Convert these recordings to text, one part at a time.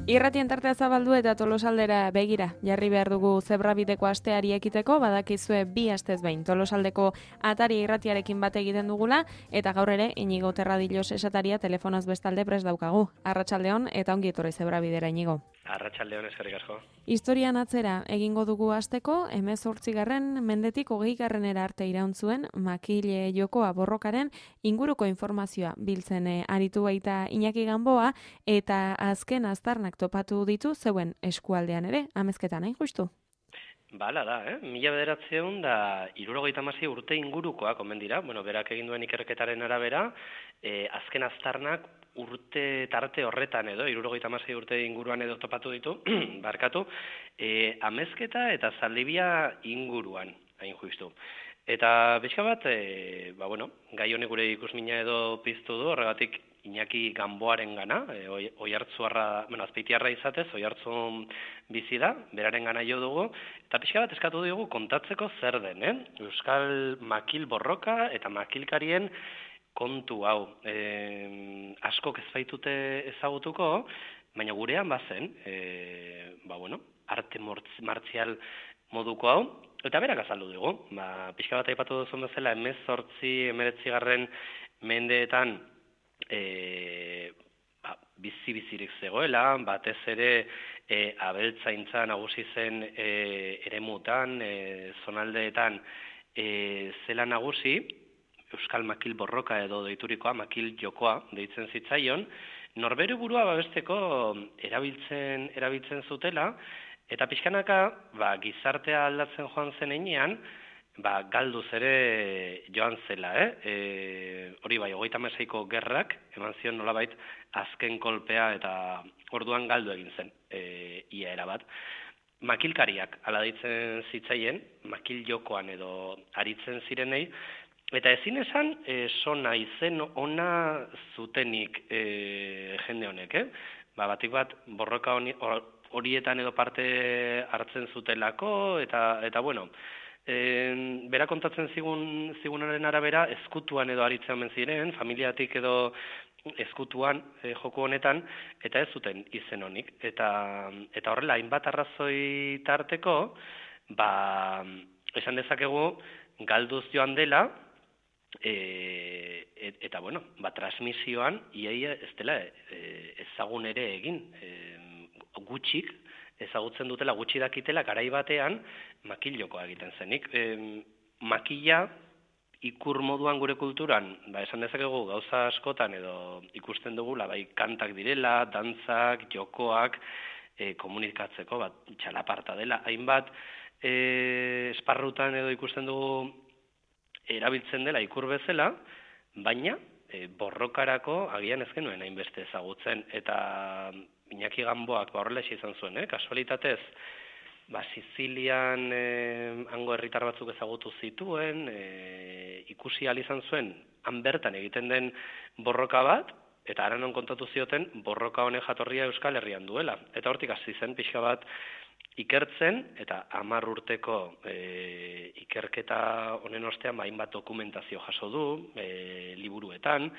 Irratien tartea zabaldu eta Tolosaldera begira. Jarri behar dugu zebrabideko asteari ekiteko, badakizue 2 astez behin Tolosaldeko atari irratiarekin bat egiten dugula, eta gaur ere Inigo Terradillos esataria telefonaz bestalde prest daukagu. Arratsaldeon eta ongi etorri zebrabidera, Inigo. Arratsaldeon, eskerrik asko. Historian atzera egingo dugu hasteko, 18. mendetik 20. arte iraun zuen makile jokoa borrokaren inguruko informazioa biltzen aritu baita Iñaki Gamboa, eta azken aztarnak topatu ditu zeuen eskualdean ere, amezketan, hain justu? Bala da, 1976 urte ingurukoak omen dira, berak egin duen ikerketaren arabera, azken aztarnak urte tarte horretan edo, 76 urte inguruan edo topatu ditu, barkatu, amezketa eta Zaldibia inguruan, hain justu. Eta pixka bat, gai honek gure ikusmina edo piztu du, horregatik Iñaki Gamboaren gana, Oiartzuarra, Azpeitiarra izatez, Oiartzun bizi da, beraren gana jo dugu, eta pixka bat eskatu dugu kontatzeko zer den, Euskal makil borroka eta makilkarien kontu hau. Askok ez baitute ezagutuko, baina gurean bazen, arte martzial moduko hau, eta berak azaldu dugu. Pixka bat aipatu duzun bezala, 19 mendeetan bizirik zegoela, batez ere abeltzaintza nagusi zen eremutan, zonaldeetan zela nagusi, Euskal makil borroka edo deiturikoa, makil jokoa deitzen zitzaion, norbere burua babesteko erabiltzen zutela, eta pixkanaka gizartea aldatzen joan zen heinean, galduz ere joan zela, hori bai, 36ko gerrak, eman zion nolabait azken kolpea eta orduan galdu egin zen, ia erabat. Makilkariak ala deitzen zitzaien, makil jokoan edo aritzen zirenei, eta ezin esan sona izen ona zutenik jende honek, batik bat borroka horietan edo parte hartzen zutelako, eta bueno, bera kontatzen zigunaren arabera, ezkutuan edo aritzen omen ziren, familiatik edo ezkutuan joko honetan, eta ez zuten izen honik. Eta horrela, hainbat arrazoi tarteko, esan dezakegu, galduz joan dela, eta bueno, transmisioan, iaia ez dela ezagun ere egin, gutxik, ezagutzen dutela, gutxi dakitela, garai batean, makil jokoa egiten zenik. Makila, ikur moduan gure kulturan, esan dezakegu gauza askotan edo ikusten dugula, kantak direla, dantzak, jokoak, komunikatzeko, txalaparta dela. Hainbat, esparrutan edo ikusten dugu erabiltzen dela ikur bezala, baina borrokarako agian ez genuen hainbeste ezagutzen, eta Iñaki Gamboak horrela izan zuen, kasualitatez, Sizilian hango herritar batzuk ezagutu zituen, ikusi ahal izan zuen, han bertan egiten den borroka bat, eta haranon kontatu zioten borroka honen jatorria Euskal Herrian duela. Eta hortik hasi zen pixka bat ikertzen, eta 10 urteko ikerketa honen ostean hainbat dokumentazio jaso du, liburuetan,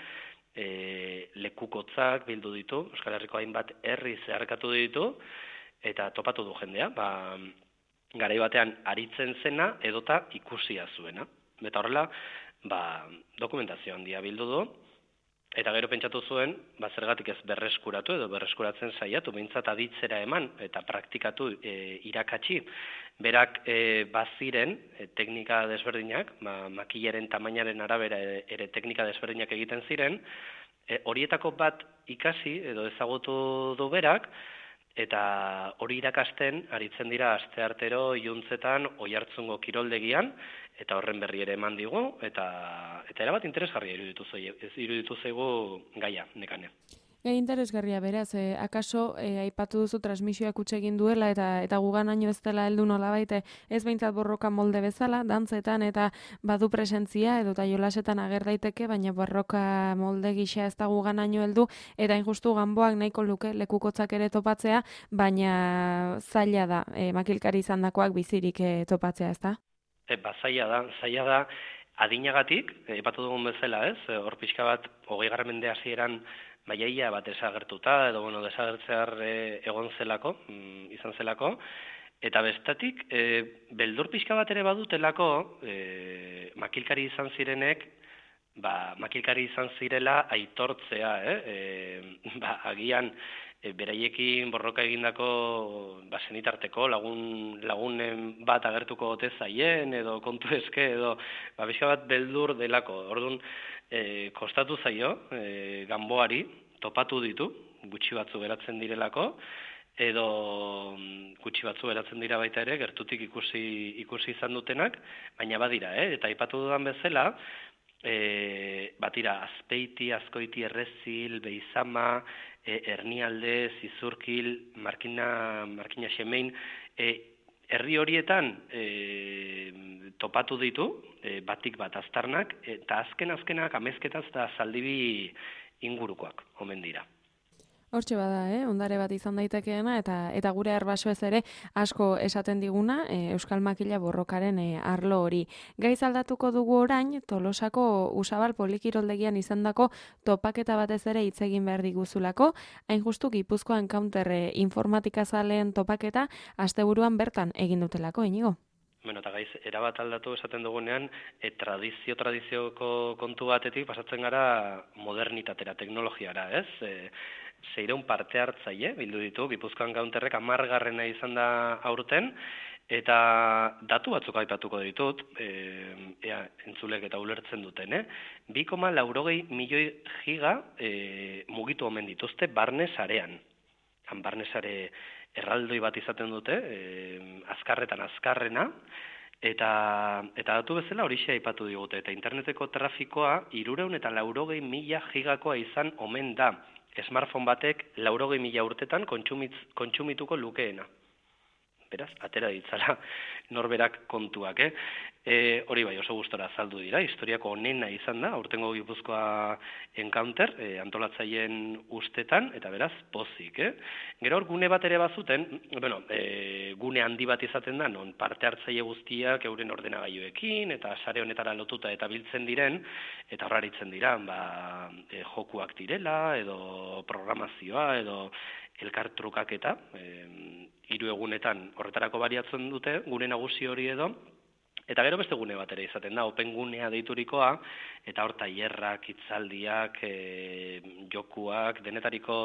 lekukotzak bildu ditu, Euskal Herriko hainbat herri zeharkatu ditu, eta topatu du jendea, garai batean aritzen zena edota ikusia zuena. Eta horrela, dokumentazio handia bildu du, eta gero pentsatu zuen, zergatik ez berreskuratu edo berreskuratzen saiatu, behintzat aditzera eman eta praktikatu irakatsi. Berak baziren teknika desberdinak, makilaren tamainaren arabera ere teknika desberdinak egiten ziren, horietako bat ikasi edo ezagutu du berak, eta hori irakasten aritzen dira asteartero iluntzetan Oiartzungo kiroldegian, eta horren berri ere eman digu, eta erabat interesgarria iruditu zaigu gaia, nekane. Interesgarria beraz, akaso aipatu duzu transmisioak utxe egin duela eta guganaino ez dela heldu nolabait, ez behintzat borroka molde bezala, dantzetan eta badu presentzia edo jolasetan ager daiteke, baina borroka molde gisa ez da guganaino heldu, eta injustu Gamboak nahiko luke lekukotzak ere topatzea, baina zaila da, makilkari izandakoak bizirik topatzea, ez da? Zaila da, adinagatik, aipatu dugun bezala, hor pixka bat, 20. mende hasieran baiaia bat desagertuta, edo desagertzear egon zelako, izan zelako, eta bestatik, beldur pixka bat ere badutelako, makilkari izan zirenek, makilkari izan zirela aitortzea, agian, beraiekin borroka egindako senitarteko lagunen bat agertuko gote zaien, edo kontu eske, edo pixka bat beldur delako. Orduan, kostatu zaio, Ganboari, topatu ditu, gutxi batzu geratzen direlako, edo gutxi batzu geratzen dira baita ere, gertutik ikusi izan dutenak, baina badira, eta aipatu dudan bezala, batira, Azpeiti, Azkoiti, Errezil, Beizama, Ernialde, Zizurkil, Markina Xemein, herri horietan topatu ditu, batik bat aztarnak, eta azkenak amezketaz eta Zaldibi ingurukoak, omen dira. Hortxe bada, ondare bat izan daitekeena, eta gure arbasoez ere asko esaten diguna Euskal Makila borrokaren arlo hori. Gaiz aldatuko dugu orain, Tolosako Usabal polikiroldegian izandako topaketa batez ere hitz egin behar diguzulako, hain justu Gipuzkoan Counter informatikazalen topaketa asteburuan bertan egin dutelako, Inigo? Eta gaiz, erabat aldatu esaten dugunean, tradizioko kontu batetik pasatzen gara modernitatera, teknologiara, ez? 600 parte hartzaile bildu ditu, Gipuzkoan Counterrek 10. izan da aurten, eta datu batzuk aipatuko ditut, entzulek eta ulertzen duten, 2,80 milioi giga mugitu omen dituzte barne sarean. Barne sare erraldoi bat izaten dute, azkarrena, eta datu bezala horixe aipatu digute, eta interneteko trafikoa 380.000 gigakoa izan omen da. Smartphone batek 80.000 urtetan kontsumituko lukeena. Beraz, atera ditzala norberak kontuak, hori bai oso gustora azaldu dira, historiako onena izan da, aurtengo Gipuzkoa Encounter, antolatzaileen ustetan, eta beraz, pozik, Gero hor, gune bat ere bazuten, gune handi bat izaten da, non parte hartzaile guztiak euren ordenagailuekin, eta sare honetara lotuta eta biltzen diren, eta horraritzen dira, jokuak direla, edo programazioa, edo elkartrukaketa, 3 egunetan horretarako bariatzen dute, gune nagusi hori edo, eta gero beste gune bat ere izaten da, open gunea deiturikoa, eta hor tailerrak, hitzaldiak, jokuak, denetariko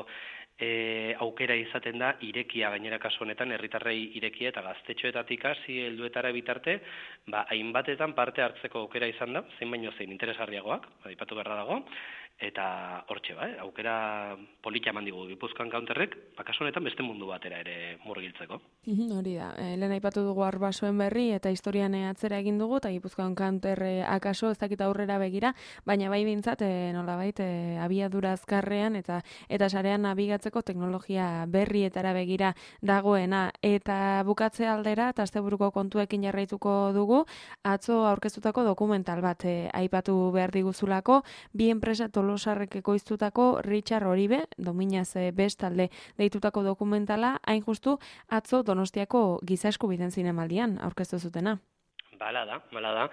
aukera izaten da, irekia gainera kasu honetan, herritarrei irekia eta gaztetxoetatik hasi helduetara bitarte, hainbatetan parte hartzeko aukera izan da, zein baino zein interesgarriagoak, aipatu beharra dago, eta hortxe aukera polita eman digu Gipuzkoan Counterrek, kasu honetan beste mundu batera ere murgiltzeko. Hori da, lehen aipatu dugu arbasoen berri eta historian atzera egin dugu, eta Gipuzkoan Counter akaso ez dakit aurrera begira, baina bai bintzat, nolabait, abiadura azkarrean eta sarean nabigatzeko teknologia berrietara begira dagoena, eta bukatze aldera, eta asteburuko kontuekin jarraituko dugu, atzo aurkeztutako dokumental bat aipatu behar diguzulako, bi enpresa Tolosarrek ekoiztutako Richard Oribe, Dominaz bestalde deitutako dokumentala, hain justu atzo Donostiako Giza Eskubideen Zinemaldian aurkeztu zutena. Bala da.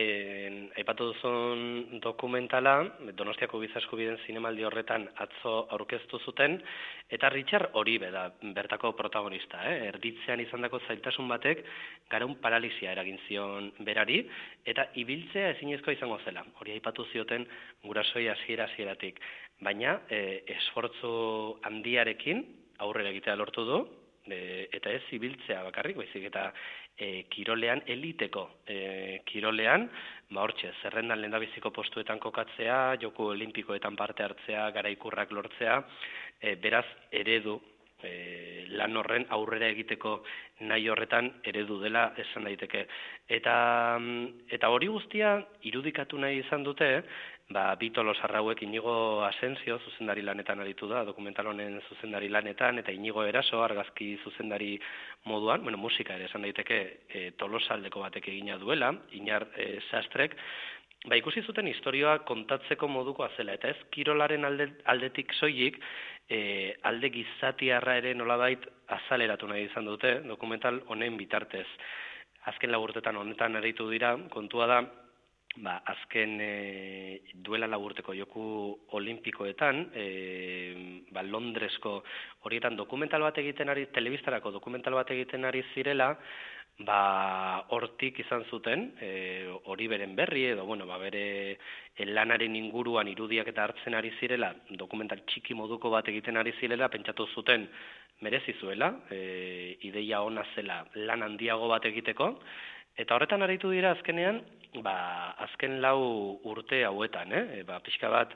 Aipatu duzun dokumentala, Donostiako Giza Eskubideen Zinemaldi horretan atzo aurkeztu zuten, eta Richard Oribe da bertako protagonista. Erditzean izandako zailtasun batek garaun paralisia eragin zion berari, eta ibiltzea ezinezkoa izango zela. Hori aipatu zioten gurasoi hasieratik. Baina, esfortzu handiarekin aurrera egitea lortu du, eta ez ibiltzea bakarrik, baizik eta kirolean, eliteko kirolean, hortxe, zerrendan lehendabiziko postuetan kokatzea, joku olimpikoetan parte hartzea, garaikurrak lortzea, beraz eredu, lan horren aurrera egiteko nahi horretan eredu dela esan daiteke. Eta hori guztia irudikatu nahi izan dute, bi Tolosarrauek Inigo Asensio zuzendari lanetan aritu da, dokumental honen zuzendari lanetan, eta Inigo Eraso argazki zuzendari moduan, musika ere esan daiteke Tolosaldeko batek egina duela, Inar Sastrek, ikusi zuten historioa kontatzeko modukoa zela, eta ez kirolaren aldetik soilik, alde gizatiarra ere nolabait azaleratu nahi izan dute, dokumental honen bitartez. Azken 4 urtetan honetan aritu dira, kontua da, azken duela 4 urteko joku olimpikoetan, Londresko horietan dokumental bat egiten ari, telebistarako dokumental bat egiten ari zirela, hortik izan zuten, hori beren berri edo, bere lanaren inguruan irudiak eta hartzen ari zirela, dokumental txiki moduko bat egiten ari zirela, pentsatu zuten merezi zuela, ideia ona zela lan handiago bat egiteko, eta horretan aritu dira azkenean, azken 4 urte hauetan, pixka bat,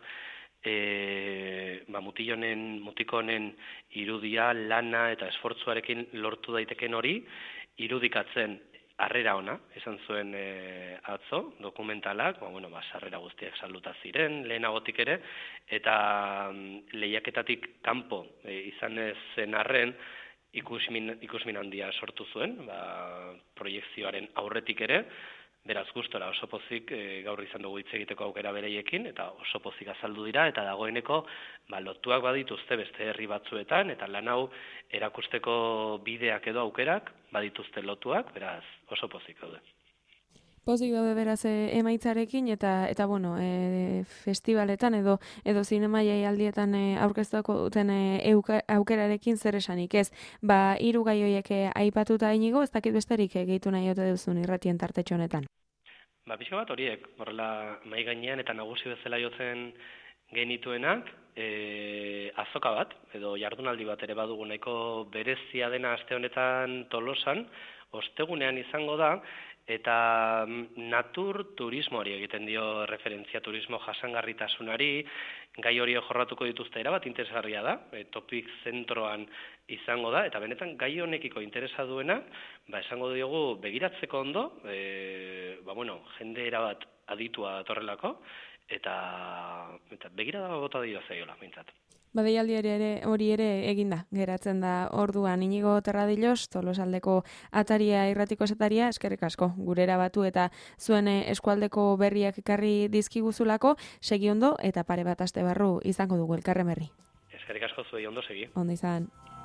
mutiko honen irudia, lana eta esfortzuarekin lortu daiteken hori, irudikatzen harrera ona, esan zuen atzo, dokumentalak, sarrera guztiak salduta ziren, lehenagotik ere, eta lehiaketatik kanpo izan zen arren, ikusmin handia sortu zuen, proiekzioaren aurretik ere, beraz gustora oso pozik gaur izan dugu hitz egiteko aukera bereiekin, eta oso pozik azaldu dira, eta dagoeneko lotuak badituzte beste herri batzuetan, eta lan hau erakusteko bideak edo aukerak badituzte lotuak, beraz oso pozik daude. Pozik daude beraz emaitzarekin eta festivaletan edo zinema jaialdietan aurkeztuko duten aukerarekin zer esanik ez. 3 gai horiek aipatuta Inigo, ez dakit besterik gehitu nahi ote duzun irratien tartetxo honetan. Pixka bat horiek, horrela mai gainean eta nagusi bezala jotzen genituenak, azoka bat, edo jardunaldi bat ere badugu nahiko berezia dena aste honetan Tolosan, ostegunean izango da, eta natur turismoari egiten dio referentzia, turismo jasangarritasunari, gai hori jorratuko dituzte erabat interesgarria da, topik zentroan izango da, eta benetan gai honekiko interesa duena, esango diogu begiratzeko ondo, jende erabat aditua datorrelako, eta begirada bota dio zaiola, mintzat. Deialdi hori ere eginda, geratzen da orduan. Inigo Terradillos, Tolosaldeko ataria irratiko esataria, eskerrik asko, gurera batu eta zuen eskualdeko berriak ekarri dizkiguzulako, segi ondo eta pare bat aste barru izango dugu elkarren berri. Eskerrik asko zuei ondo segi. Ondo izan.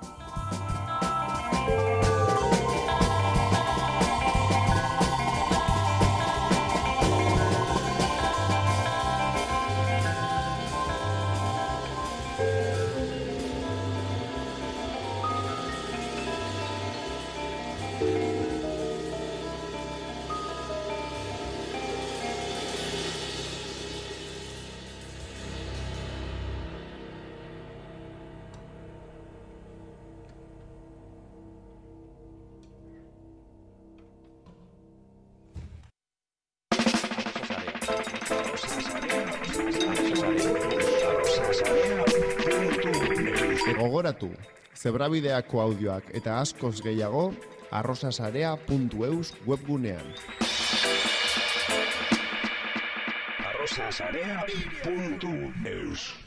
Gogoratu, zebrabideako audioak eta askoz gehiago arrosasarea.eus webgunean. arrosasarea.eus